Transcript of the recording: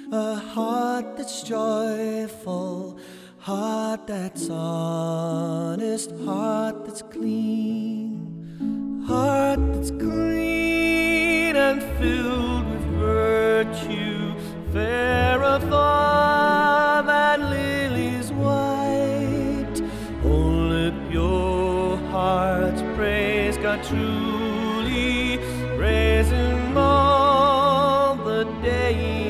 A heart that's joyful, heart that's honest, heart that's clean, heart that's clean and filled with virtue, fairer far than lilies white. Only pure hearts praise God truly, praise Him more.